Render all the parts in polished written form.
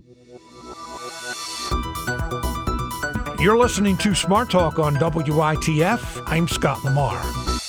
You're listening to Smart Talk on WITF. I'm Scott Lamar.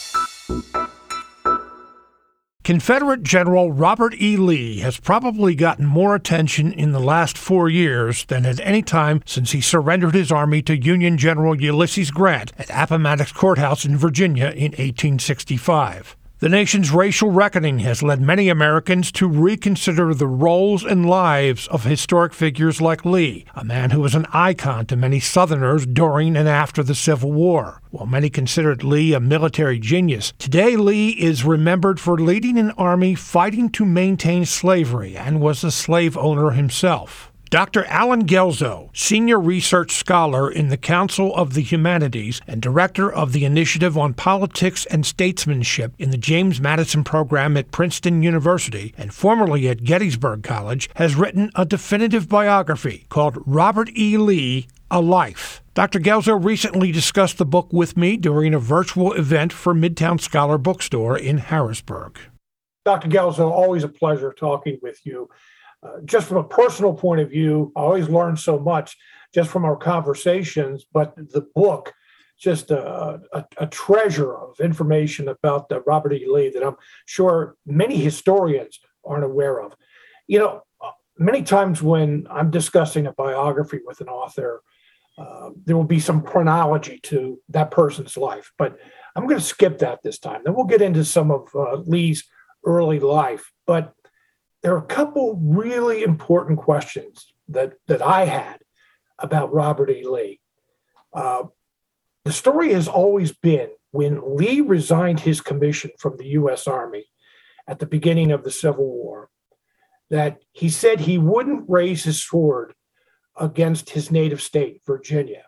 Confederate General Robert E. Lee has probably gotten more attention in the last 4 years than at any time since he surrendered his army to Union General Ulysses Grant at Appomattox Courthouse in Virginia in 1865. The nation's racial reckoning has led many Americans to reconsider the roles and lives of historic figures like Lee, a man who was an icon to many Southerners during and after the Civil War. While many considered Lee a military genius, today Lee is remembered for leading an army fighting to maintain slavery and was a slave owner himself. Dr. Alan Guelzo, Senior Research Scholar in the Council of the Humanities and Director of the Initiative on Politics and Statesmanship in the James Madison Program at Princeton University and formerly at Gettysburg College, has written a definitive biography called Robert E. Lee, A Life. Dr. Guelzo recently discussed the book with me during a virtual event for Midtown Scholar Bookstore in Harrisburg. Dr. Guelzo, always a pleasure talking with you. Just from a personal point of view, I always learn so much just from our conversations, but the book, just a treasure of information about Robert E. Lee that I'm sure many historians aren't aware of. You know, many times when I'm discussing a biography with an author, there will be some chronology to that person's life, but I'm going to skip that this time. Then we'll get into some of Lee's early life, but there are a couple really important questions that I had about Robert E. Lee. The story has always been when Lee resigned his commission from the U.S. Army at the beginning of the Civil War, that he said he wouldn't raise his sword against his native state, Virginia.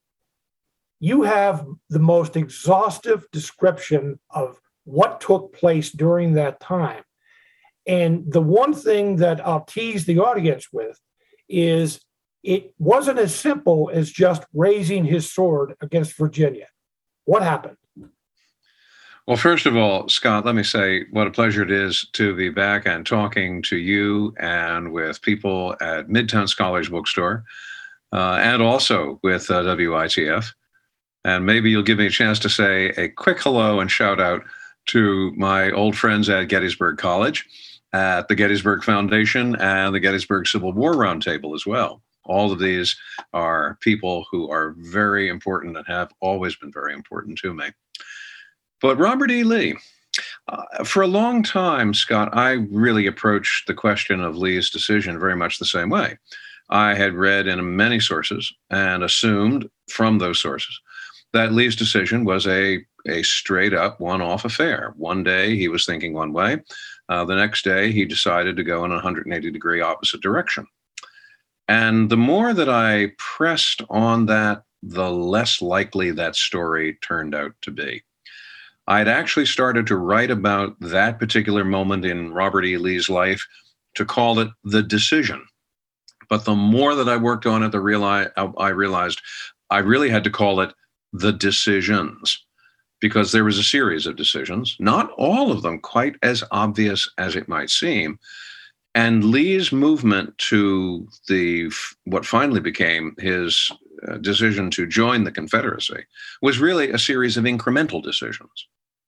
You have the most exhaustive description of what took place during that time. And the one thing that I'll tease the audience with is it wasn't as simple as just raising his sword against Virginia. What happened? Well, first of all, Scott, let me say what a pleasure it is to be back and talking to you and with people at Midtown Scholars Bookstore and also with WITF. And maybe you'll give me a chance to say a quick hello and shout out to my old friends at Gettysburg College, at the Gettysburg Foundation, and the Gettysburg Civil War Roundtable as well. All of these are people who are very important and have always been very important to me. But Robert E. Lee, for a long time, Scott, I really approached the question of Lee's decision very much the same way. I had read in many sources and assumed from those sources that Lee's decision was a straight up one-off affair. One day he was thinking one way. The next day he decided to go in a 180-degree opposite direction. And the more that I pressed on that, the less likely that story turned out to be. I'd actually started to write about that particular moment in Robert E. Lee's life to call it the decision. But the more that I worked on it, I realized I really had to call it the decisions, because there was a series of decisions, not all of them quite as obvious as it might seem. And Lee's movement to what finally became his decision to join the Confederacy was really a series of incremental decisions.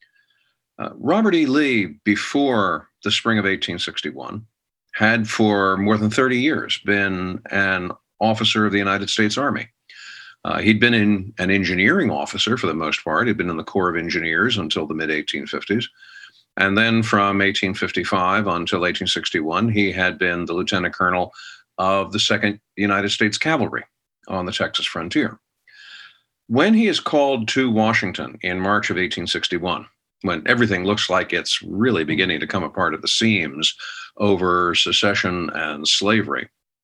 Robert E. Lee, before the spring of 1861, had for more than 30 years been an officer of the United States Army. He'd been an engineering officer for the most part. He'd been in the Corps of Engineers until the mid-1850s. And then from 1855 until 1861, he had been the lieutenant colonel of the 2nd United States Cavalry on the Texas frontier. When he is called to Washington in March of 1861, when everything looks like it's really beginning to come apart at the seams over secession and slavery,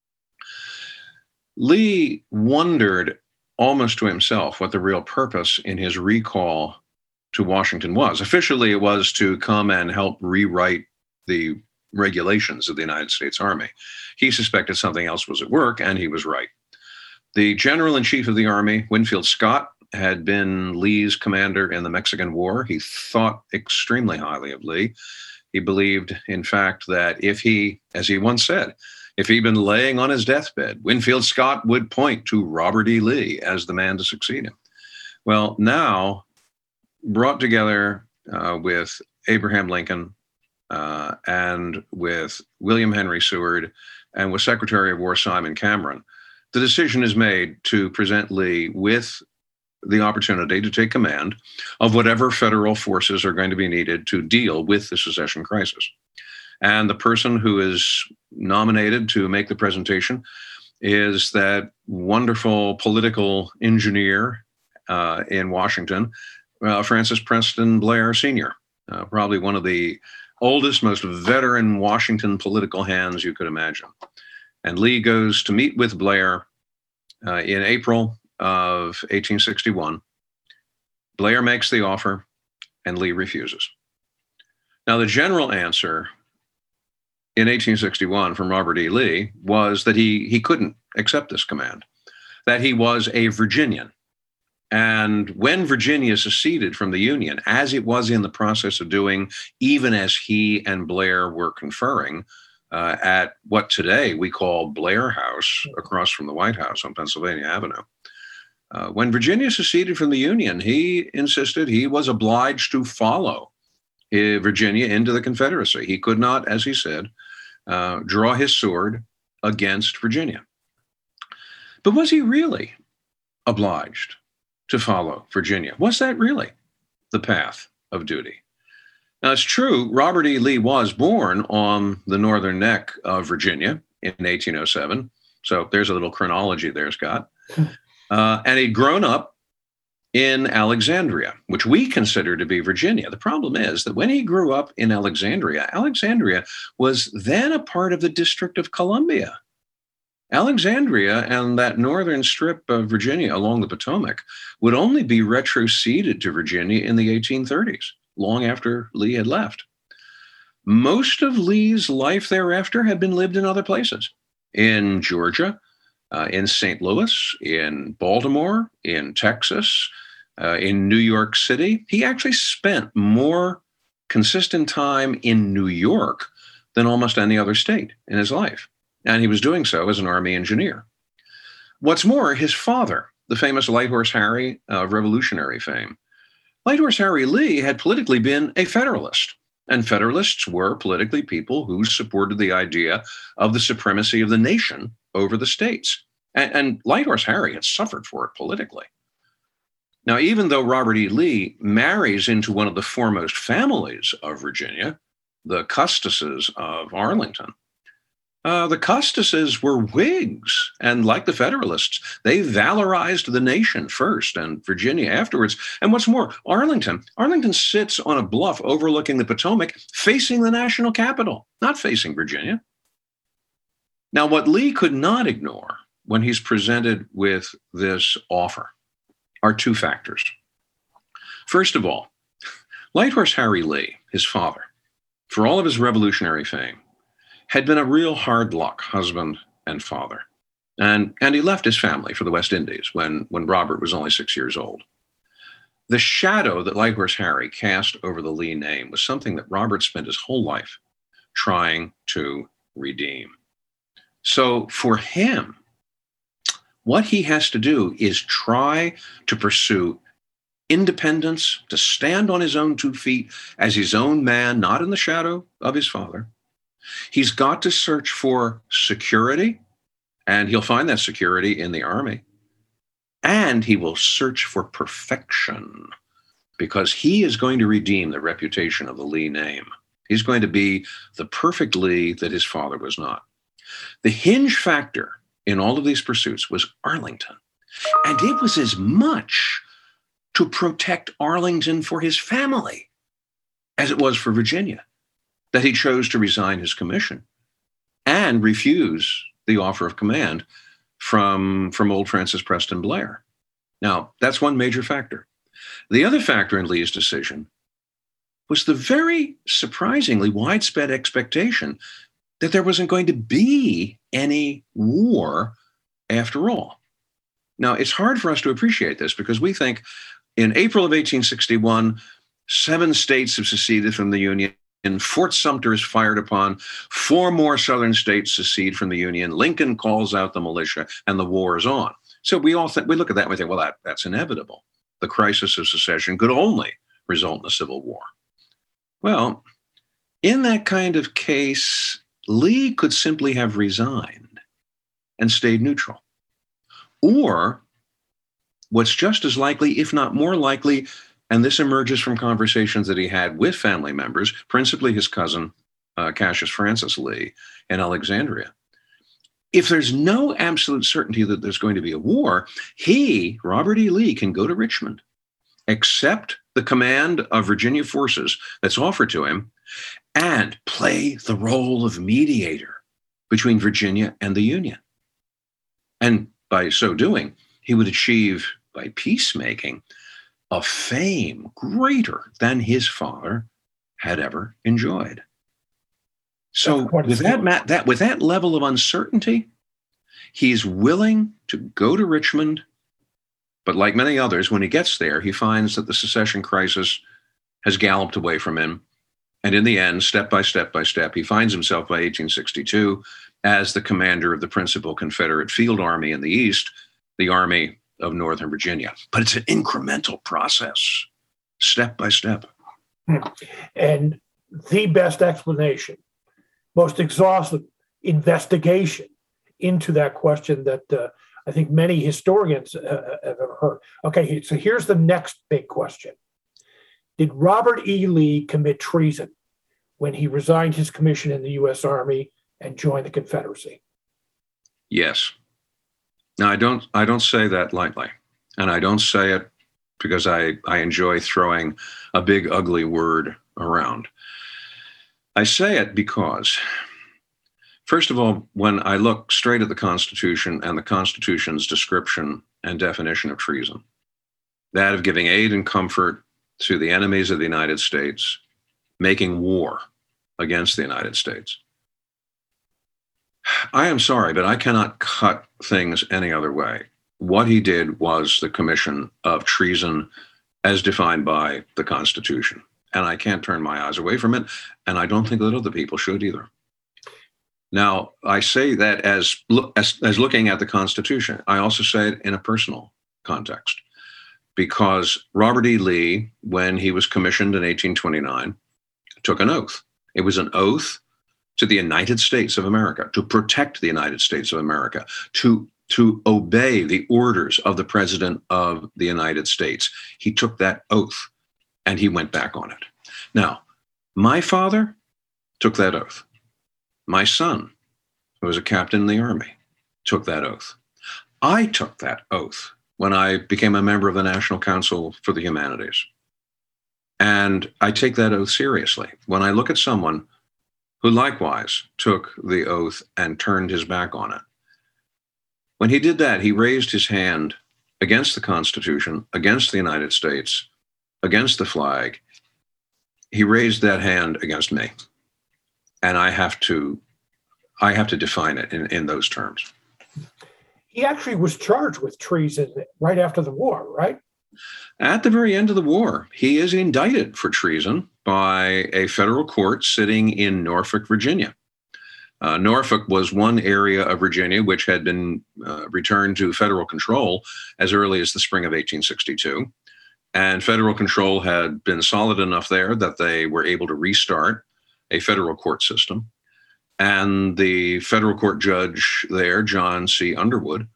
Lee wondered almost to himself what the real purpose in his recall to Washington was. Officially, it was to come and help rewrite the regulations of the United States Army. He suspected something else was at work, and he was right. The General-in-Chief of the Army, Winfield Scott, had been Lee's commander in the Mexican War. He thought extremely highly of Lee. He believed, in fact, that if he, as he once said, If he'd been laying on his deathbed, Winfield Scott would point to Robert E. Lee as the man to succeed him. Well, now brought together with Abraham Lincoln and with William Henry Seward and with Secretary of War Simon Cameron, the decision is made to present Lee with the opportunity to take command of whatever federal forces are going to be needed to deal with the secession crisis. And the person who is nominated to make the presentation is that wonderful political engineer in Washington, Francis Preston Blair Sr., probably one of the oldest, most veteran Washington political hands you could imagine. And Lee goes to meet with Blair in April of 1861. Blair makes the offer, and Lee refuses. Now, the general answer in 1861 from Robert E. Lee was that he couldn't accept this command, that he was a Virginian. And when Virginia seceded from the Union, as it was in the process of doing, even as he and Blair were conferring at what today we call Blair House, across from the White House on Pennsylvania Avenue, when Virginia seceded from the Union, he insisted he was obliged to follow Virginia into the Confederacy. He could not, as he said, draw his sword against Virginia. But was he really obliged to follow Virginia? Was that really the path of duty? Now, it's true, Robert E. Lee was born on the northern neck of Virginia in 1807. So there's a little chronology there, Scott. And he'd grown up in Alexandria, which we consider to be Virginia. The problem is that when he grew up in Alexandria, Alexandria was then a part of the District of Columbia. Alexandria and that northern strip of Virginia along the Potomac would only be retroceded to Virginia in the 1830s, long after Lee had left. Most of Lee's life thereafter had been lived in other places, in Georgia, in St. Louis, in Baltimore, in Texas, in New York City. He actually spent more consistent time in New York than almost any other state in his life. And he was doing so as an Army engineer. What's more, his father, the famous Light Horse Harry of Revolutionary fame, Light Horse Harry Lee had politically been a Federalist. And Federalists were politically people who supported the idea of the supremacy of the nation over the states. And Light Horse Harry had suffered for it politically. Now, even though Robert E. Lee marries into one of the foremost families of Virginia, the Custuses of Arlington, the Custuses were Whigs, and like the Federalists, they valorized the nation first and Virginia afterwards. And what's more, Arlington sits on a bluff overlooking the Potomac, facing the national capital, not facing Virginia. Now, what Lee could not ignore when he's presented with this offer are two factors. First of all, Light Horse Harry Lee, his father, for all of his revolutionary fame, had been a real hard luck husband and father. And he left his family for the West Indies when Robert was only 6 years old. The shadow that Light Horse Harry cast over the Lee name was something that Robert spent his whole life trying to redeem. So for him, what he has to do is try to pursue independence, to stand on his own 2 feet as his own man, not in the shadow of his father. He's got to search for security, and he'll find that security in the Army. And he will search for perfection, because he is going to redeem the reputation of the Lee name. He's going to be the perfect Lee that his father was not. The hinge factor in all of these pursuits was Arlington. And it was as much to protect Arlington for his family as it was for Virginia that he chose to resign his commission and refuse the offer of command from old Francis Preston Blair. Now, that's one major factor. The other factor in Lee's decision was the very surprisingly widespread expectation that there wasn't going to be any war after all. Now, it's hard for us to appreciate this because we think in April of 1861, 7 states have seceded from the Union. Fort Sumter is fired upon. 4 more southern states secede from the Union. Lincoln calls out the militia, and the war is on. So we look at that and we think, well, that's inevitable. The crisis of secession could only result in a civil war. Well, in that kind of case, Lee could simply have resigned and stayed neutral. Or what's just as likely, if not more likely, and this emerges from conversations that he had with family members, principally his cousin, Cassius Francis Lee in Alexandria. If there's no absolute certainty that there's going to be a war, he, Robert E. Lee, can go to Richmond, accept the command of Virginia forces that's offered to him, and play the role of mediator between Virginia and the Union. And by so doing, he would achieve, by peacemaking, a fame greater than his father had ever enjoyed. So with that level of uncertainty, he's willing to go to Richmond. But like many others, when he gets there, he finds that the secession crisis has galloped away from him. And in the end, step by step by step, he finds himself by 1862 as the commander of the principal Confederate field army in the East, the Army of Northern Virginia. But it's an incremental process, step by step. And the best explanation, most exhaustive investigation into that question that I think many historians have ever heard. Okay, so here's the next big question. Did Robert E. Lee commit treason when he resigned his commission in the U.S. Army and joined the Confederacy? Yes. Now, I don't say that lightly, and I don't say it because I enjoy throwing a big, ugly word around. I say it because, first of all, when I look straight at the Constitution and the Constitution's description and definition of treason, that of giving aid and comfort to the enemies of the United States, making war against the United States. I am sorry, but I cannot cut things any other way. What he did was the commission of treason as defined by the Constitution. And I can't turn my eyes away from it. And I don't think that other people should either. Now, I say that as looking at the Constitution. I also say it in a personal context, because Robert E. Lee, when he was commissioned in 1829, took an oath. It was an oath to the United States of America, to protect the United States of America, to obey the orders of the President of the United States. He took that oath and he went back on it. Now, my father took that oath. My son, who was a captain in the Army, took that oath. I took that oath when I became a member of the National Council for the Humanities. And I take that oath seriously. When I look at someone who likewise took the oath and turned his back on it, when he did that, he raised his hand against the Constitution, against the United States, against the flag. He raised that hand against me. And I have to define it in those terms. He actually was charged with treason right after the war, right? At the very end of the war, he is indicted for treason by a federal court sitting in Norfolk, Virginia. Norfolk was one area of Virginia which had been returned to federal control as early as the spring of 1862. And federal control had been solid enough there that they were able to restart a federal court system. And the federal court judge there, John C. Underwood,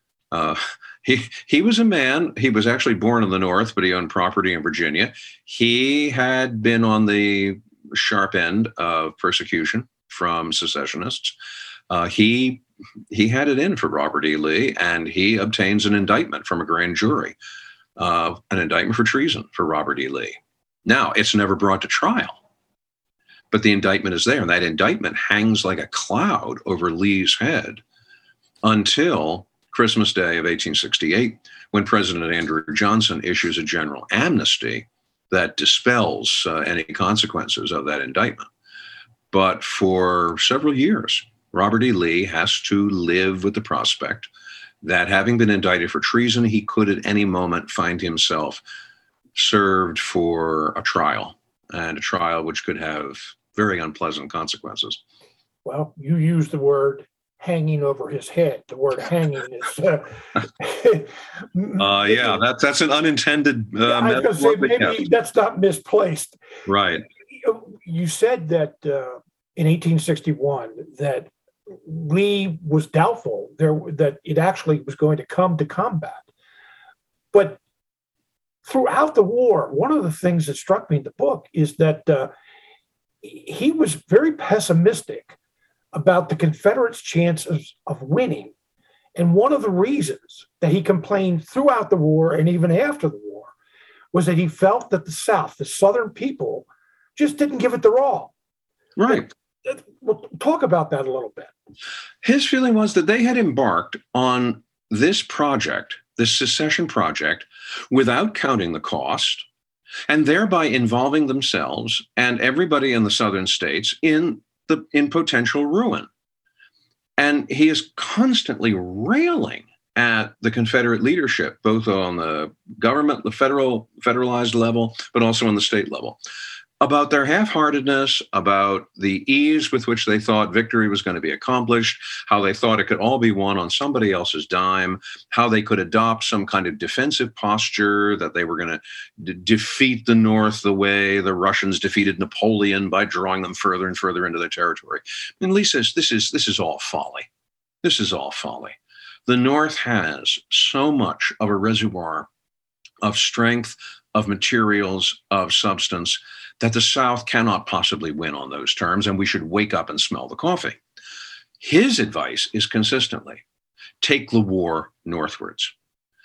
he was a man, he was actually born in the North, but he owned property in Virginia. He had been on the sharp end of persecution from secessionists. He had it in for Robert E. Lee, and he obtains an indictment from a grand jury, an indictment for treason for Robert E. Lee. Now, it's never brought to trial, but the indictment is there, and that indictment hangs like a cloud over Lee's head until Christmas Day of 1868, when President Andrew Johnson issues a general amnesty that dispels any consequences of that indictment. But for several years, Robert E. Lee has to live with the prospect that, having been indicted for treason, he could at any moment find himself served for a trial, and a trial which could have very unpleasant consequences. Well, you used the word hanging over his head. The word hanging is. That's an unintended. I was going to say maybe that's not misplaced. Right. You said that in 1861 that Lee was doubtful that it actually was going to come to combat, but throughout the war, one of the things that struck me in the book is that he was very pessimistic about the Confederates' chances of winning. And one of the reasons that he complained throughout the war and even after the war was that he felt that the South, the Southern people, just didn't give it their all. Right. We'll talk about that a little bit. His feeling was that they had embarked on this project, this secession project, without counting the cost, and thereby involving themselves and everybody in the southern states in potential ruin. And he is constantly railing at the Confederate leadership, both on the government, the federalized level, but also on the state level, about their half-heartedness, about the ease with which they thought victory was going to be accomplished, how they thought it could all be won on somebody else's dime, how they could adopt some kind of defensive posture, that they were going to defeat the North the way the Russians defeated Napoleon by drawing them further and further into their territory. And Lee says, this is all folly. This is all folly. The North has so much of a reservoir of strength, of materials, of substance, that the South cannot possibly win on those terms, and we should wake up and smell the coffee. His advice is consistently, take the war northwards.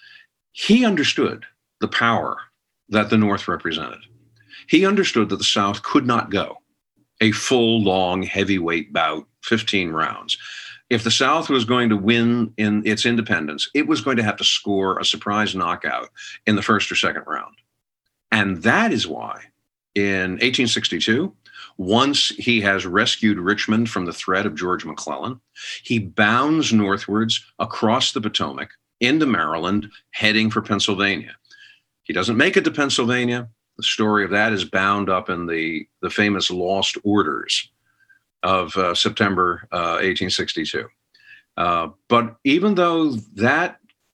He understood the power that the North represented. He understood that the South could not go a full, long, heavyweight bout, 15 rounds. If the South was going to win in its independence, it was going to have to score a surprise knockout in the first or second round. And that is why in 1862, once he has rescued Richmond from the threat of George McClellan, he bounds northwards across the Potomac into Maryland, heading for Pennsylvania. He doesn't make it to Pennsylvania. The story of that is bound up in the famous Lost Orders of September 1862. But even though that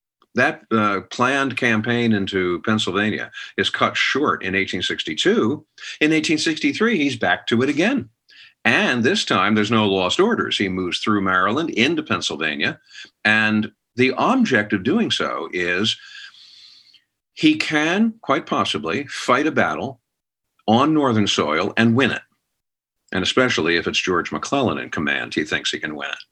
planned campaign into Pennsylvania is cut short in 1862, in 1863, he's back to it again. And this time, there's no lost orders. He moves through Maryland into Pennsylvania. And the object of doing so is he can, quite possibly, fight a battle on Northern soil and win it. And especially if it's George McClellan in command, he thinks he can win it.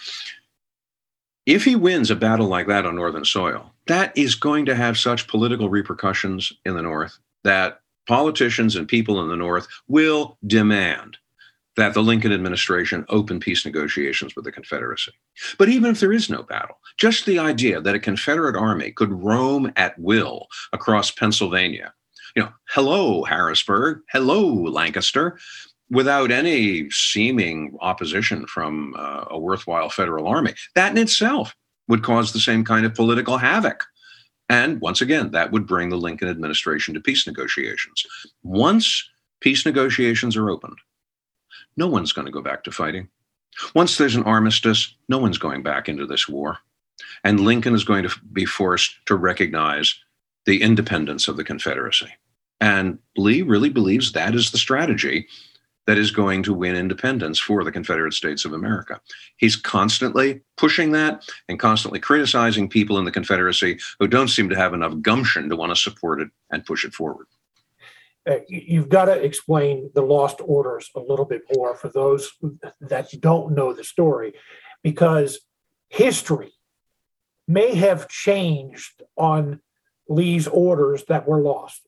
If he wins a battle like that on Northern soil, that is going to have such political repercussions in the North that politicians and people in the North will demand that the Lincoln administration open peace negotiations with the Confederacy. But even if there is no battle, just the idea that a Confederate army could roam at will across Pennsylvania, hello, Harrisburg, hello, Lancaster, without any seeming opposition from a worthwhile federal army, that in itself would cause the same kind of political havoc. And once again, that would bring the Lincoln administration to peace negotiations. Once peace negotiations are opened, no one's going to go back to fighting. Once there's an armistice, no one's going back into this war. And Lincoln is going to be forced to recognize the independence of the Confederacy. And Lee really believes that is the strategy that is going to win independence for the Confederate States of America. He's constantly pushing that and constantly criticizing people in the Confederacy who don't seem to have enough gumption to want to support it and push it forward. You've got to explain the Lost Orders a little bit more for those that don't know the story, because history may have changed on Lee's orders that were lost.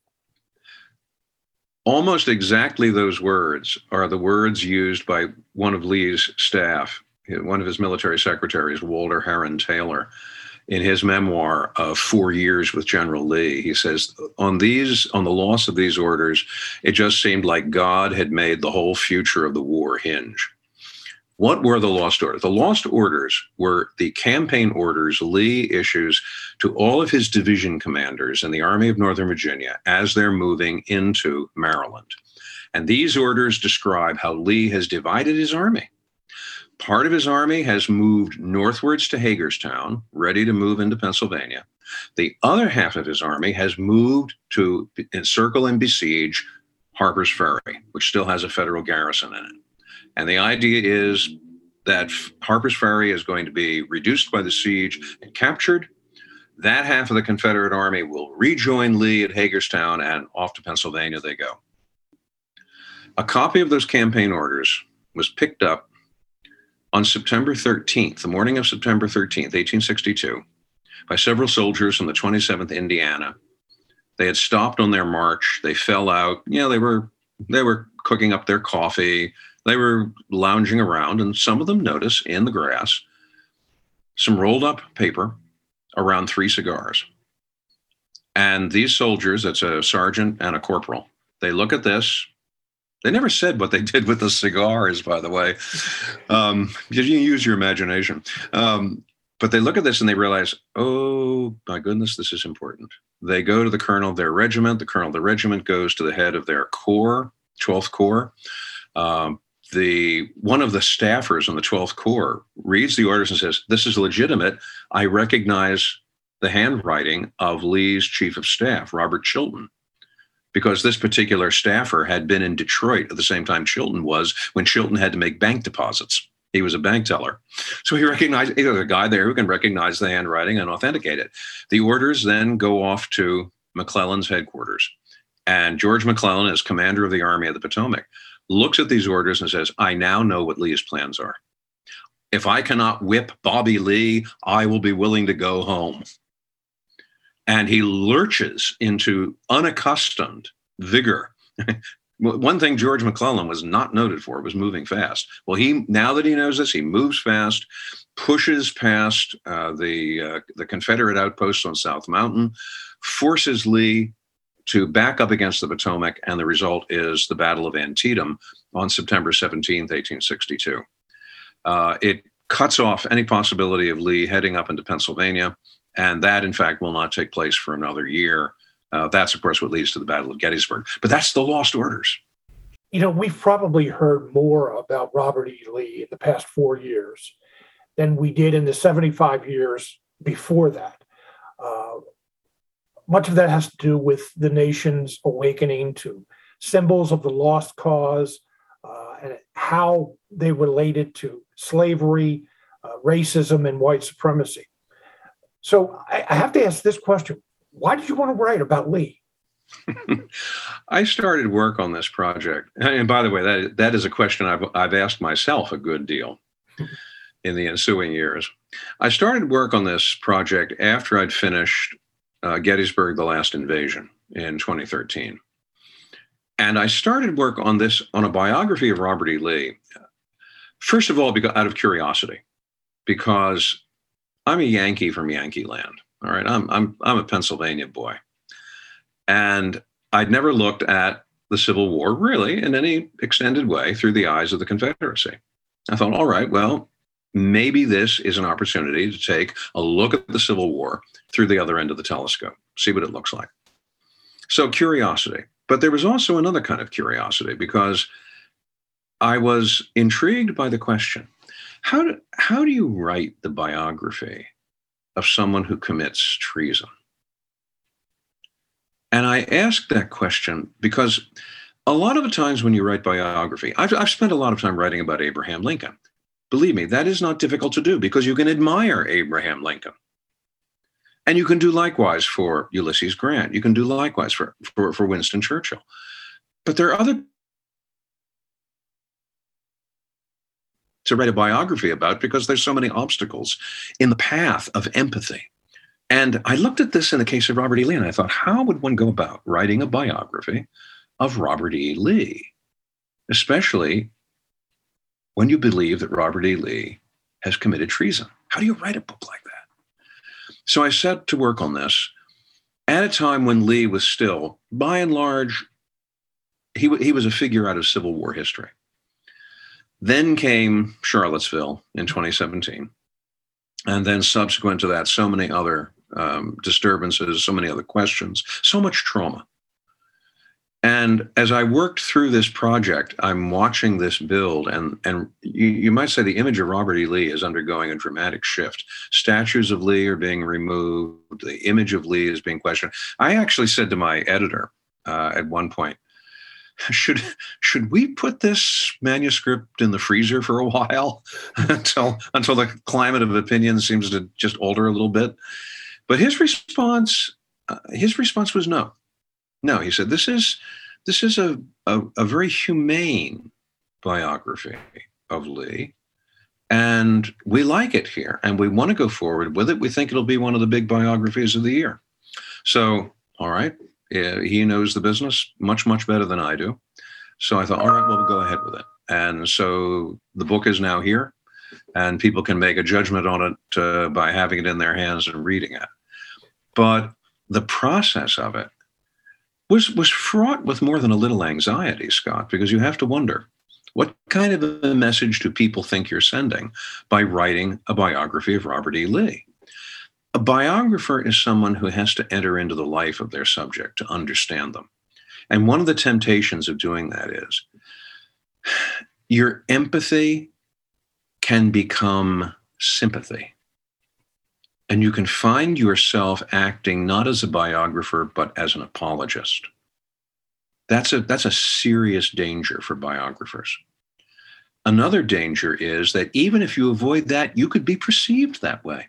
Almost exactly those words are the words used by one of Lee's staff, one of his military secretaries, Walter Heron Taylor, in his memoir of 4 years with General Lee. He says, on the loss of these orders, it just seemed like God had made the whole future of the war hinge. What were the lost orders? The lost orders were the campaign orders Lee issues to all of his division commanders in the Army of Northern Virginia as they're moving into Maryland. And these orders describe how Lee has divided his army. Part of his army has moved northwards to Hagerstown, ready to move into Pennsylvania. The other half of his army has moved to encircle and besiege Harper's Ferry, which still has a federal garrison in it. And the idea is that Harper's Ferry is going to be reduced by the siege and captured. That half of the Confederate army will rejoin Lee at Hagerstown, and off to Pennsylvania they go. A copy of those campaign orders was picked up on September 13th, the morning of September 13th, 1862, by several soldiers from the 27th Indiana. They had stopped on their march. They fell out. They were cooking up their coffee. They were lounging around, and some of them notice in the grass some rolled up paper around 3 cigars. And these soldiers, that's a sergeant and a corporal, they look at this. They never said what they did with the cigars, by the way. You use your imagination. But they look at this and they realize, oh, my goodness, this is important. They go to the colonel of their regiment. The colonel of the regiment goes to the head of their corps, 12th Corps. One of the staffers on the 12th Corps reads the orders and says, this is legitimate. I recognize the handwriting of Lee's chief of staff, Robert Chilton, because this particular staffer had been in Detroit at the same time Chilton was, when Chilton had to make bank deposits. He was a bank teller. So he recognized, there's a guy there who can recognize the handwriting and authenticate it. The orders then go off to McClellan's headquarters. And George McClellan, as commander of the Army of the Potomac, looks at these orders and says, I now know what Lee's plans are. If I cannot whip Bobby Lee, I will be willing to go home. And he lurches into unaccustomed vigor. One thing George McClellan was not noted for was moving fast. Well, now that he knows this, he moves fast, pushes past the Confederate outposts on South Mountain, forces Lee to back up against the Potomac, and the result is the Battle of Antietam on September 17th, 1862. It cuts off any possibility of Lee heading up into Pennsylvania, and that, in fact, will not take place for another year. That's, of course, what leads to the Battle of Gettysburg. But that's the lost orders. We've probably heard more about Robert E. Lee in the past 4 years than we did in the 75 years before that. Much of that has to do with the nation's awakening to symbols of the lost cause and how they related to slavery, racism, and white supremacy. So I have to ask this question. Why did you want to write about Lee? I started work on this project. And by the way, that is a question I've asked myself a good deal in the ensuing years. I started work on this project after I'd finished Gettysburg, The Last Invasion in 2013. And I started work on a biography of Robert E. Lee, first of all, out of curiosity, because I'm a Yankee from Yankee Land. All right, I'm a Pennsylvania boy, and I'd never looked at the Civil War really in any extended way through the eyes of the Confederacy. I thought, all right, well, maybe this is an opportunity to take a look at the Civil War through the other end of the telescope, see what it looks like. So curiosity, but there was also another kind of curiosity because I was intrigued by the question: how do you write the biography of someone who commits treason? And I asked that question because a lot of the times when you write biography, I've spent a lot of time writing about Abraham Lincoln. Believe me, that is not difficult to do because you can admire Abraham Lincoln. And you can do likewise for Ulysses Grant. You can do likewise for Winston Churchill. But there are other to write a biography about because there's so many obstacles in the path of empathy. And I looked at this in the case of Robert E. Lee, and I thought, how would one go about writing a biography of Robert E. Lee, especially when you believe that Robert E. Lee has committed treason? How do you write a book like that? So I set to work on this at a time when Lee was still, by and large, he was a figure out of Civil War history. Then came Charlottesville in 2017. And then subsequent to that, so many other disturbances, so many other questions, so much trauma. And as I worked through this project, I'm watching this build, and you might say the image of Robert E. Lee is undergoing a dramatic shift. Statues of Lee are being removed. The image of Lee is being questioned. I actually said to my editor at one point, should we put this manuscript in the freezer for a while until the climate of opinion seems to just alter a little bit? But his response was no. No, he said, this is a very humane biography of Lee, and we like it here, and we want to go forward with it. We think it'll be one of the big biographies of the year. So, all right, he knows the business much, much better than I do. So I thought, all right, well, we'll go ahead with it. And so the book is now here, and people can make a judgment on it by having it in their hands and reading it. But the process of it was fraught with more than a little anxiety, Scott, because you have to wonder, what kind of a message do people think you're sending by writing a biography of Robert E. Lee? A biographer is someone who has to enter into the life of their subject to understand them. And one of the temptations of doing that is your empathy can become sympathy. And you can find yourself acting not as a biographer, but as an apologist. That's a serious danger for biographers. Another danger is that even if you avoid that, you could be perceived that way.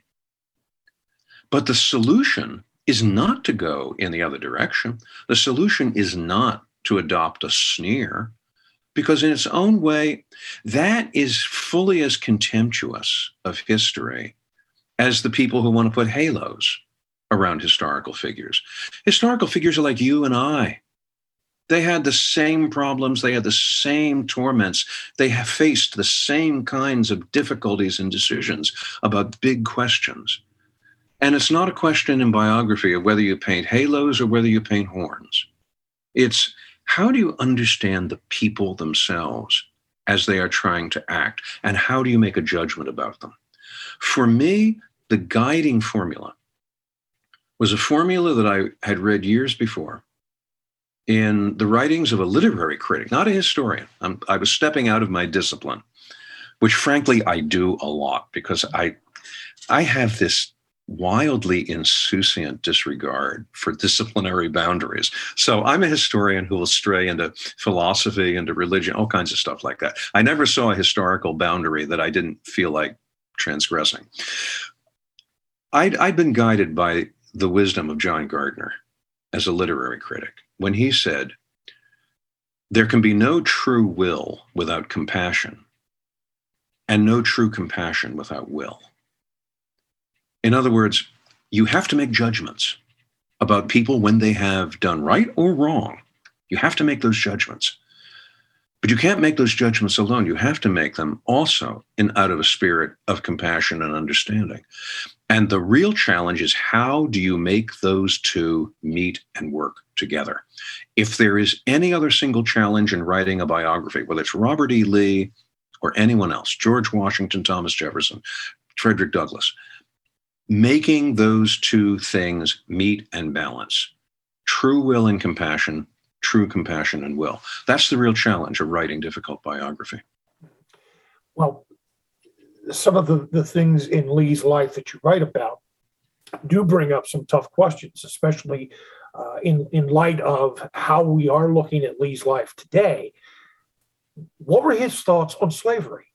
But the solution is not to go in the other direction. The solution is not to adopt a sneer, because in its own way, that is fully as contemptuous of history as the people who want to put halos around historical figures. Historical figures are like you and I. They had the same problems. They had the same torments. They have faced the same kinds of difficulties and decisions about big questions. And it's not a question in biography of whether you paint halos or whether you paint horns. It's how do you understand the people themselves as they are trying to act, and how do you make a judgment about them? For me, the guiding formula was a formula that I had read years before in the writings of a literary critic, not a historian. I was stepping out of my discipline, which frankly I do a lot because I have this wildly insouciant disregard for disciplinary boundaries. So I'm a historian who will stray into philosophy, into religion, all kinds of stuff like that. I never saw a historical boundary that I didn't feel like transgressing. I'd been guided by the wisdom of John Gardner as a literary critic when he said, there can be no true will without compassion, and no true compassion without will. In other words, you have to make judgments about people when they have done right or wrong. You have to make those judgments. But you can't make those judgments alone. You have to make them also out of a spirit of compassion and understanding. And the real challenge is, how do you make those two meet and work together? If there is any other single challenge in writing a biography, whether it's Robert E. Lee or anyone else, George Washington, Thomas Jefferson, Frederick Douglass, making those two things meet and balance, true will and compassion, true compassion and will. That's the real challenge of writing difficult biography. Well, some of the things in Lee's life that you write about do bring up some tough questions, especially in light of how we are looking at Lee's life today. What were his thoughts on slavery?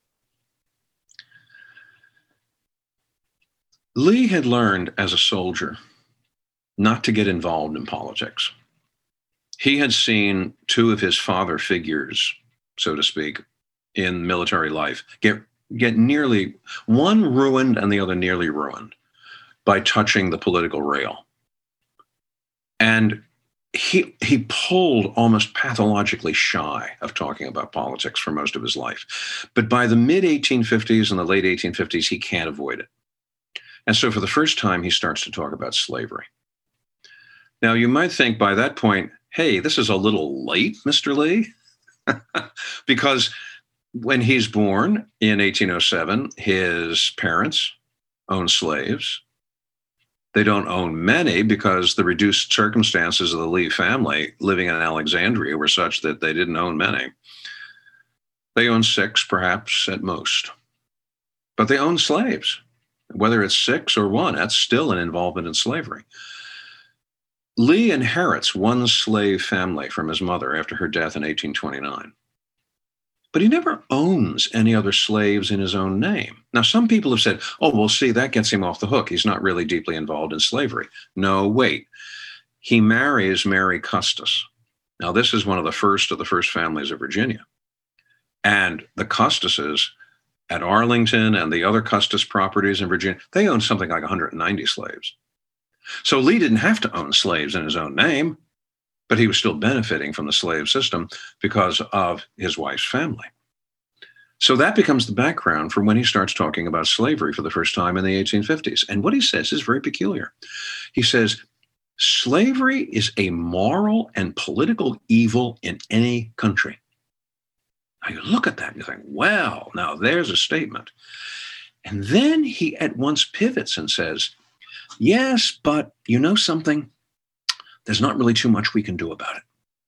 Lee had learned as a soldier not to get involved in politics. He had seen two of his father figures, so to speak, in military life get nearly, one ruined and the other nearly ruined by touching the political rail. And he pulled almost pathologically shy of talking about politics for most of his life. But by the mid-1850s and the late 1850s, he can't avoid it. And so for the first time, he starts to talk about slavery. Now, you might think by that point, hey, this is a little late, Mr. Lee, because when he's born in 1807, his parents owned slaves. They don't own many because the reduced circumstances of the Lee family living in Alexandria were such that they didn't own many. They own 6, perhaps, at most. But they own slaves. Whether it's 6 or 1, that's still an involvement in slavery. Lee inherits one slave family from his mother after her death in 1829. But he never owns any other slaves in his own name. Now, some people have said, oh, well, see, that gets him off the hook. He's not really deeply involved in slavery. No, wait. He marries Mary Custis. Now, this is one of the first families of Virginia. And the Custises at Arlington and the other Custis properties in Virginia, they own something like 190 slaves. So Lee didn't have to own slaves in his own name, but he was still benefiting from the slave system because of his wife's family. So that becomes the background for when he starts talking about slavery for the first time in the 1850s. And what he says is very peculiar. He says, slavery is a moral and political evil in any country. Now you look at that and you think, well, now there's a statement. And then he at once pivots and says, yes, but you know something? There's not really too much we can do about it.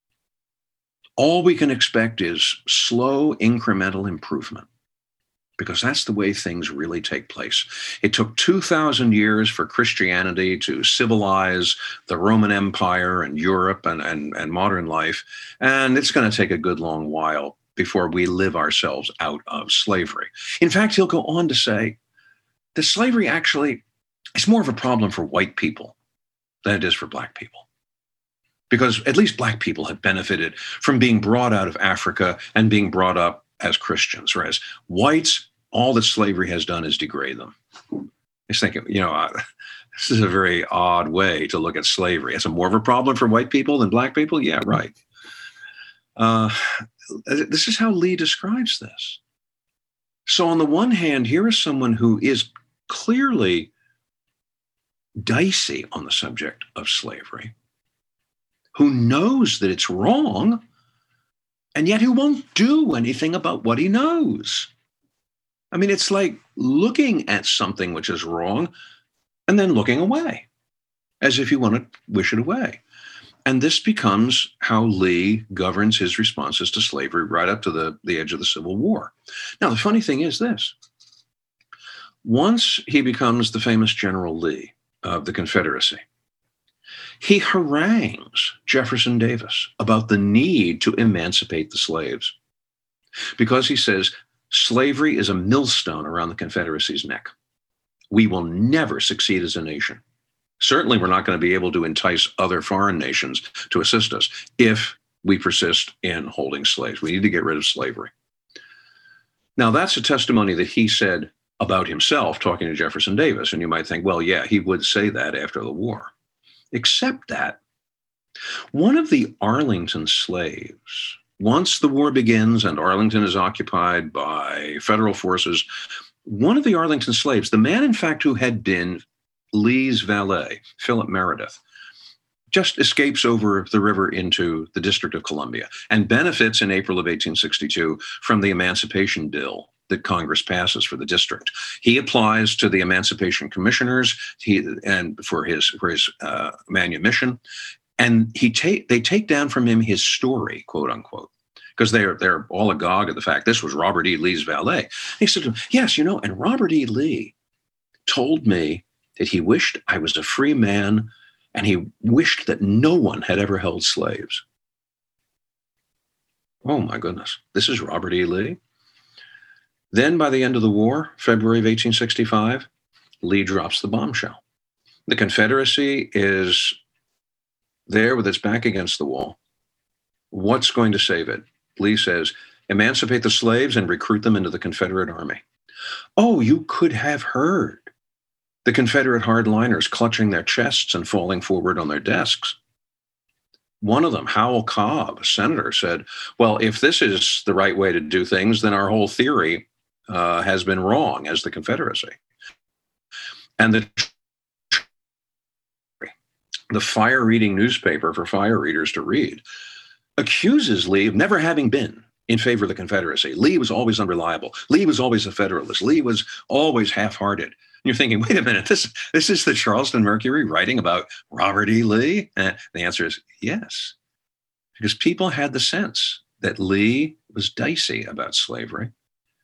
All we can expect is slow incremental improvement, because that's the way things really take place. It took 2,000 years for Christianity to civilize the Roman Empire and Europe and modern life, and it's going to take a good long while before we live ourselves out of slavery. In fact, he'll go on to say that slavery actually is more of a problem for white people than it is for black people. Because at least black people have benefited from being brought out of Africa and being brought up as Christians, whereas whites, all that slavery has done is degrade them. It's thinking, this is a very odd way to look at slavery. It's more of a problem for white people than black people? Yeah, right. This is how Lee describes this. So on the one hand, here is someone who is clearly dicey on the subject of slavery, who knows that it's wrong, and yet who won't do anything about what he knows. I mean, it's like looking at something which is wrong and then looking away, as if you want to wish it away. And this becomes how Lee governs his responses to slavery right up to the edge of the Civil War. Now, the funny thing is this. Once he becomes the famous General Lee of the Confederacy, he harangues Jefferson Davis about the need to emancipate the slaves, because he says slavery is a millstone around the Confederacy's neck. We will never succeed as a nation. Certainly, we're not going to be able to entice other foreign nations to assist us if we persist in holding slaves. We need to get rid of slavery. Now, that's a testimony that he said about himself talking to Jefferson Davis. And you might think, well, yeah, he would say that after the war. Except that one of the Arlington slaves, once the war begins and Arlington is occupied by federal forces, one of the Arlington slaves, the man, in fact, who had been Lee's valet, Philip Meredith, just escapes over the river into the District of Columbia and benefits in April of 1862 from the Emancipation Bill that Congress passes for the district. He applies to the Emancipation Commissioners for his manumission, and they take down from him his story, quote unquote, because they're all agog at the fact this was Robert E. Lee's valet. He said to him, yes, and Robert E. Lee told me that he wished I was a free man, and he wished that no one had ever held slaves. Oh my goodness, this is Robert E. Lee. Then by the end of the war, February of 1865, Lee drops the bombshell. The Confederacy is there with its back against the wall. What's going to save it? Lee says, emancipate the slaves and recruit them into the Confederate Army. Oh, you could have heard the Confederate hardliners clutching their chests and falling forward on their desks. One of them, Howell Cobb, a senator, said, well, if this is the right way to do things, then our whole theory has been wrong as the Confederacy. And the fire-reading newspaper for fire readers to read accuses Lee of never having been in favor of the Confederacy. Lee was always unreliable. Lee was always a Federalist. Lee was always half-hearted. You're thinking, wait a minute, this is the Charleston Mercury writing about Robert E. Lee? The answer is yes, because people had the sense that Lee was dicey about slavery.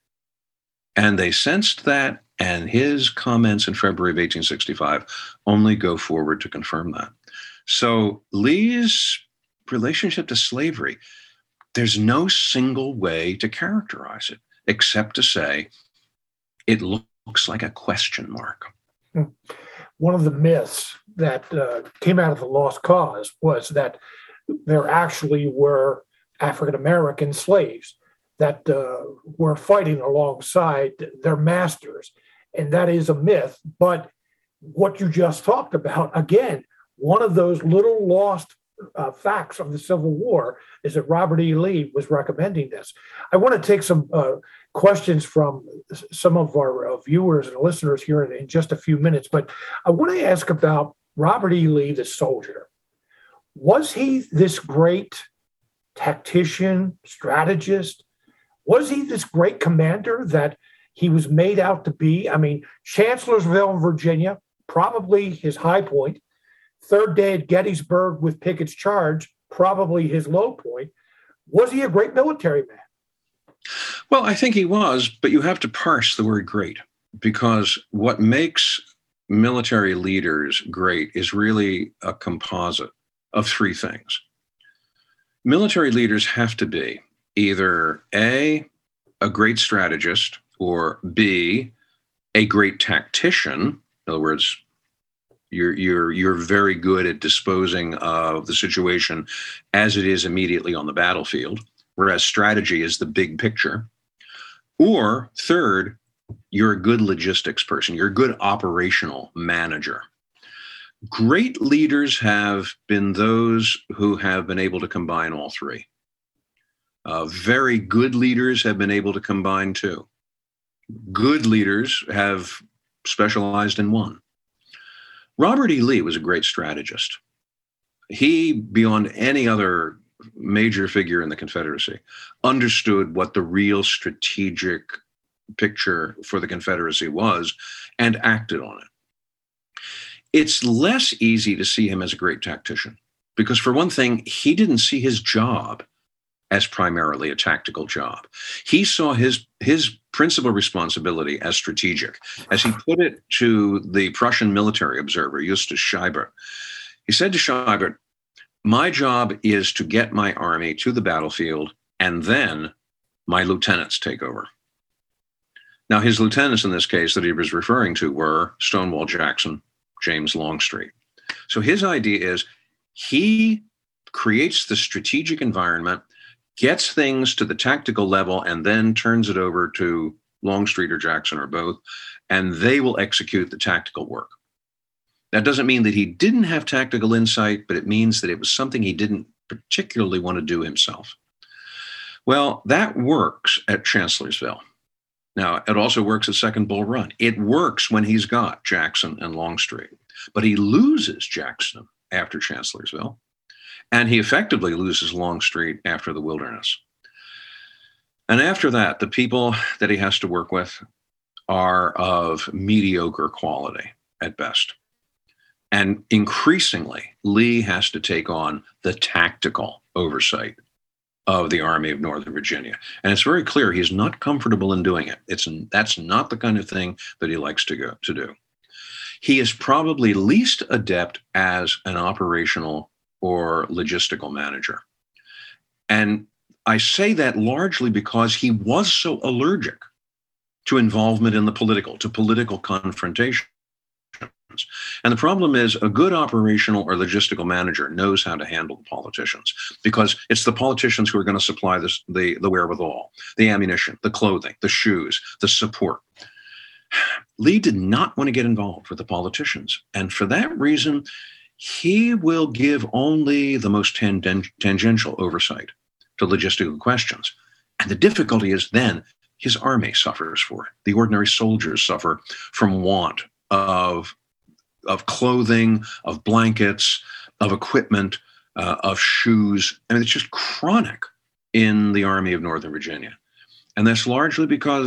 And they sensed that, and his comments in February of 1865 only go forward to confirm that. So Lee's relationship to slavery, there's no single way to characterize it, except to say it looks like a question mark. One of the myths that came out of the Lost Cause was that there actually were African American slaves that were fighting alongside their masters. And that is a myth. But what you just talked about, again, one of those little lost facts of the Civil War is that Robert E. Lee was recommending this. I want to take some questions from some of our viewers and listeners here in just a few minutes, but I want to ask about Robert E. Lee, the soldier. Was he this great tactician, strategist? Was he this great commander that he was made out to be? I mean, Chancellorsville, Virginia, probably his high point. Third day at Gettysburg with Pickett's charge, probably his low point. Was he a great military man? Well, I think he was, but you have to parse the word great, because what makes military leaders great is really a composite of three things. Military leaders have to be either A, a great strategist, or B, a great tactician. In other words, you're very good at disposing of the situation as it is immediately on the battlefield, whereas strategy is the big picture. Or third, you're a good logistics person. You're a good operational manager. Great leaders have been those who have been able to combine all three. Very good leaders have been able to combine two. Good leaders have specialized in one. Robert E. Lee was a great strategist. He, beyond any other major figure in the Confederacy, understood what the real strategic picture for the Confederacy was and acted on it. It's less easy to see him as a great tactician because, for one thing, he didn't see his job as primarily a tactical job. He saw his principal responsibility as strategic. As he put it to the Prussian military observer, Justus Scheibert, he said to Scheibert, "My job is to get my army to the battlefield, and then my lieutenants take over." Now, his lieutenants in this case that he was referring to were Stonewall Jackson, James Longstreet. So his idea is he creates the strategic environment, gets things to the tactical level, and then turns it over to Longstreet or Jackson or both, and they will execute the tactical work. That doesn't mean that he didn't have tactical insight, but it means that it was something he didn't particularly want to do himself. Well, that works at Chancellorsville. Now, it also works at Second Bull Run. It works when he's got Jackson and Longstreet, but he loses Jackson after Chancellorsville, and he effectively loses Longstreet after the Wilderness. And after that, the people that he has to work with are of mediocre quality at best. And increasingly, Lee has to take on the tactical oversight of the Army of Northern Virginia. And it's very clear he's not comfortable in doing it. That's not the kind of thing that he likes to do. He is probably least adept as an operational or logistical manager. And I say that largely because he was so allergic to involvement in the political confrontation. And the problem is a good operational or logistical manager knows how to handle the politicians, because it's the politicians who are going to supply the wherewithal, the ammunition, the clothing, the shoes, the support. Lee did not want to get involved with the politicians. And for that reason, he will give only the most tangential oversight to logistical questions. And the difficulty is then his army suffers for it. The ordinary soldiers suffer from want of clothing, of blankets, of equipment, of shoes. I mean, it's just chronic in the Army of Northern Virginia. And that's largely because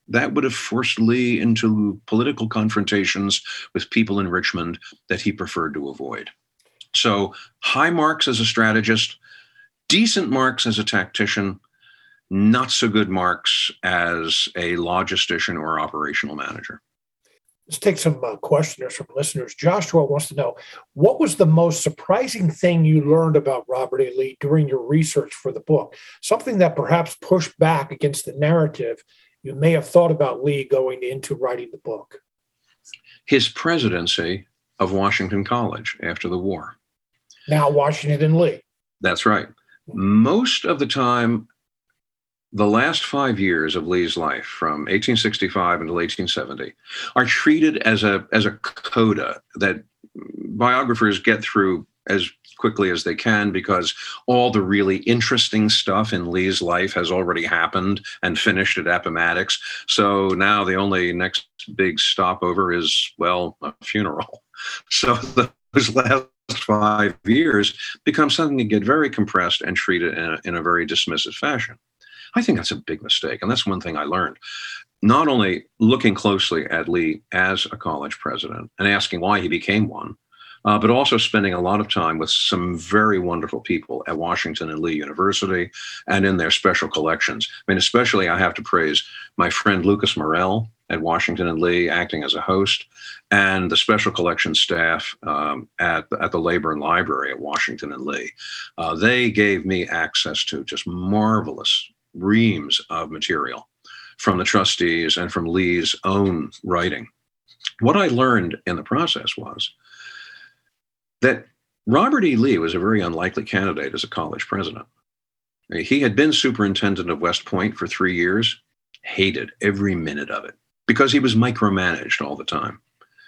that would have forced Lee into political confrontations with people in Richmond that he preferred to avoid. So high marks as a strategist, decent marks as a tactician, not so good marks as a logistician or operational manager. Let's take some questioners from listeners. Joshua wants to know, what was the most surprising thing you learned about Robert E. Lee during your research for the book? Something that perhaps pushed back against the narrative you may have thought about Lee going into writing the book. His presidency of Washington College after the war. Now Washington Lee. That's right. Most of the time, the last 5 years of Lee's life, from 1865 until 1870, are treated as a coda that biographers get through as quickly as they can, because all the really interesting stuff in Lee's life has already happened and finished at Appomattox. So now the only next big stopover is, well, a funeral. So those last 5 years become something that get very compressed and treated in a very dismissive fashion. I think that's a big mistake. And that's one thing I learned. Not only looking closely at Lee as a college president and asking why he became one, but also spending a lot of time with some very wonderful people at Washington and Lee University and in their special collections. I mean, especially I have to praise my friend Lucas Morell at Washington and Lee, acting as a host, and the special collections staff at the Leyburn Library at Washington and Lee. They gave me access to just marvelous reams of material from the trustees and from Lee's own writing. What I learned in the process was that Robert E. Lee was a very unlikely candidate as a college president. He had been superintendent of West Point for 3 years, hated every minute of it because he was micromanaged all the time.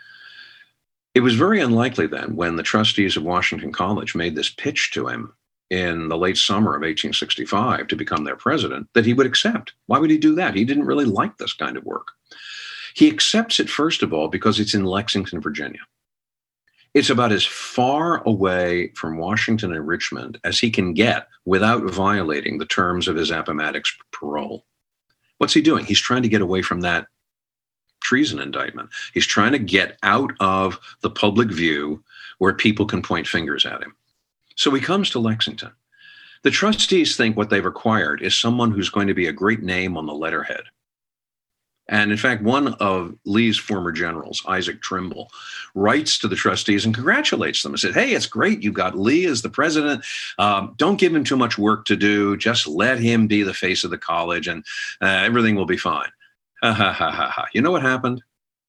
It was very unlikely then, when the trustees of Washington College made this pitch to him in the late summer of 1865 to become their president, that he would accept. Why would he do that? He didn't really like this kind of work. He accepts it, first of all, because it's in Lexington, Virginia. It's about as far away from Washington and Richmond as he can get without violating the terms of his Appomattox parole. What's he doing? He's trying to get away from that treason indictment. He's trying to get out of the public view where people can point fingers at him. So he comes to Lexington. The trustees think what they've acquired is someone who's going to be a great name on the letterhead. And in fact, one of Lee's former generals, Isaac Trimble, writes to the trustees and congratulates them and said, hey, it's great. You got Lee as the president. Don't give him too much work to do. Just let him be the face of the college and everything will be fine. You know what happened?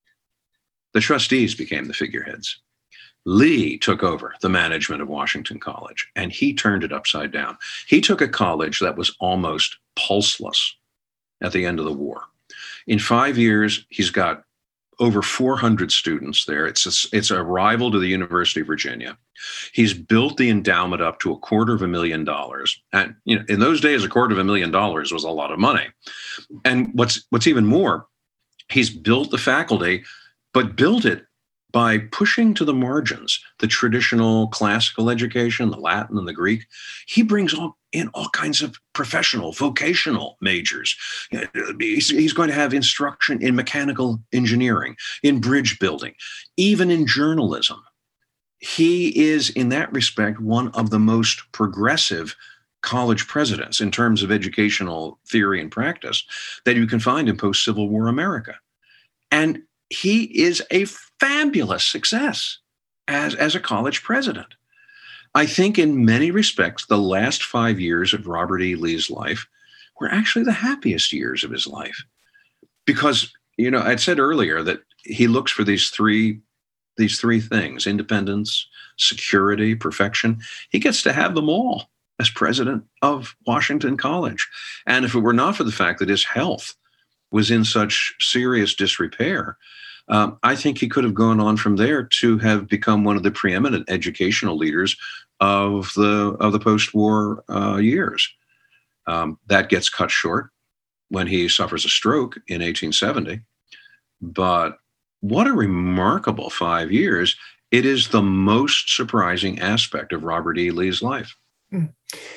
The trustees became the figureheads. Lee took over the management of Washington College, and he turned it upside down. He took a college that was almost pulseless at the end of the war. In 5 years, he's got over 400 students there. It's a rival to the University of Virginia. He's built the endowment up to $250,000. And in those days, $250,000 was a lot of money. And what's even more, he's built the faculty, but built it by pushing to the margins the traditional classical education, the Latin and the Greek. He brings in all kinds of professional, vocational majors. He's going to have instruction in mechanical engineering, in bridge building, even in journalism. He is, in that respect, one of the most progressive college presidents in terms of educational theory and practice that you can find in post-Civil War America. And he is a fabulous success as a college president. I think in many respects, the last 5 years of Robert E. Lee's life were actually the happiest years of his life. Because, I'd said earlier that he looks for these three things: independence, security, perfection. He gets to have them all as president of Washington College. And if it were not for the fact that his health was in such serious disrepair, I think he could have gone on from there to have become one of the preeminent educational leaders of the post-war years. That gets cut short when he suffers a stroke in 1870. But what a remarkable 5 years. It is the most surprising aspect of Robert E. Lee's life.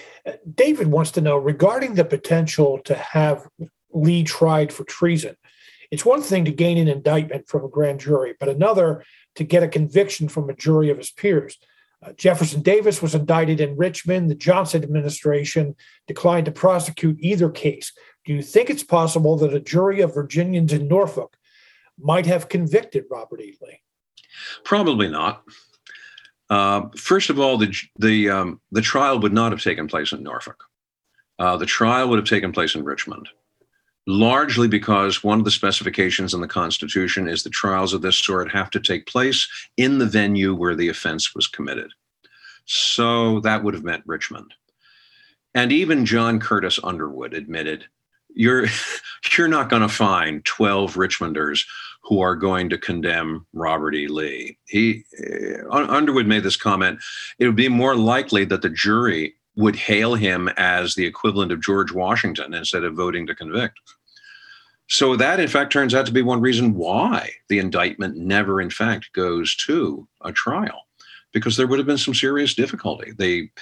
David wants to know, regarding the potential to have Lee tried for treason, It's one thing to gain an indictment from a grand jury, but another to get a conviction from a jury of his peers. Jefferson Davis was indicted in Richmond. The Johnson administration declined to prosecute either case. Do you think it's possible that a jury of Virginians in Norfolk might have convicted Robert E. Lee? Probably not. First of all, the trial would not have taken place in Norfolk. The trial would have taken place in Richmond, largely because one of the specifications in the Constitution is that trials of this sort have to take place in the venue where the offense was committed. So that would have meant Richmond. And even John Curtis Underwood admitted, you're not going to find 12 Richmonders who are going to condemn Robert E. Lee. Underwood made this comment, it would be more likely that the jury would hail him as the equivalent of George Washington instead of voting to convict. So that, in fact, turns out to be one reason why the indictment never, in fact, goes to a trial, because there would have been some serious difficulty.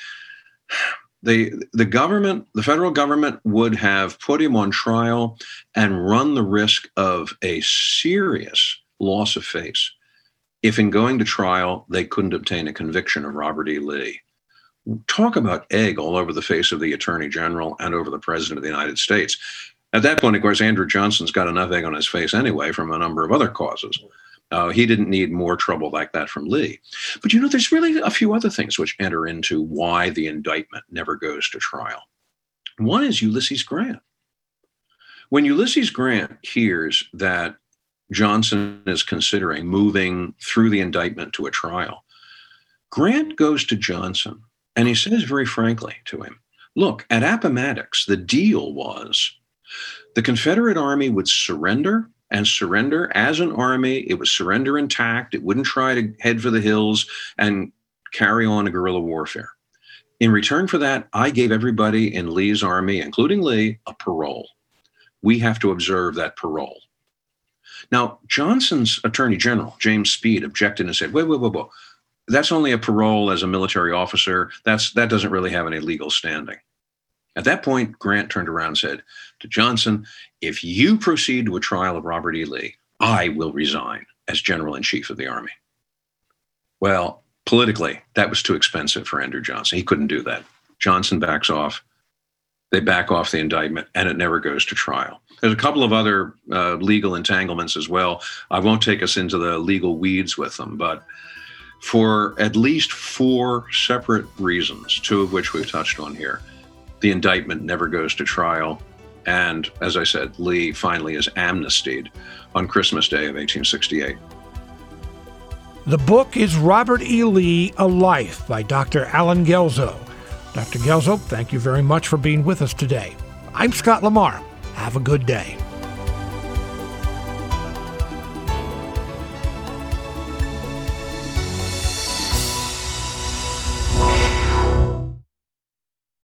The government, the federal government, would have put him on trial and run the risk of a serious loss of face if, in going to trial, they couldn't obtain a conviction of Robert E. Lee. Talk about egg all over the face of the Attorney General and over the President of the United States. At that point, of course, Andrew Johnson's got enough egg on his face anyway from a number of other causes. He didn't need more trouble like that from Lee. But, there's really a few other things which enter into why the indictment never goes to trial. One is Ulysses Grant. When Ulysses Grant hears that Johnson is considering moving through the indictment to a trial, Grant goes to Johnson and he says very frankly to him, look, at Appomattox, the deal was the Confederate Army would surrender as an army. It would surrender intact. It wouldn't try to head for the hills and carry on a guerrilla warfare. In return for that, I gave everybody in Lee's army, including Lee, a parole. We have to observe that parole. Now, Johnson's Attorney General, James Speed, objected and said, wait. That's only a parole as a military officer. That doesn't really have any legal standing. At that point, Grant turned around and said to Johnson, if you proceed to a trial of Robert E. Lee, I will resign as General-in-Chief of the Army. Well, politically, that was too expensive for Andrew Johnson. He couldn't do that. Johnson backs off. They back off the indictment, and it never goes to trial. There's a couple of other legal entanglements as well. I won't take us into the legal weeds with them, but for at least 4 separate reasons, 2 of which we've touched on here, the indictment never goes to trial. And as I said, Lee finally is amnestied on Christmas Day of 1868. The book is Robert E. Lee, A Life by Dr. Allen Guelzo. Dr. Guelzo, thank you very much for being with us today. I'm Scott Lamar. Have a good day.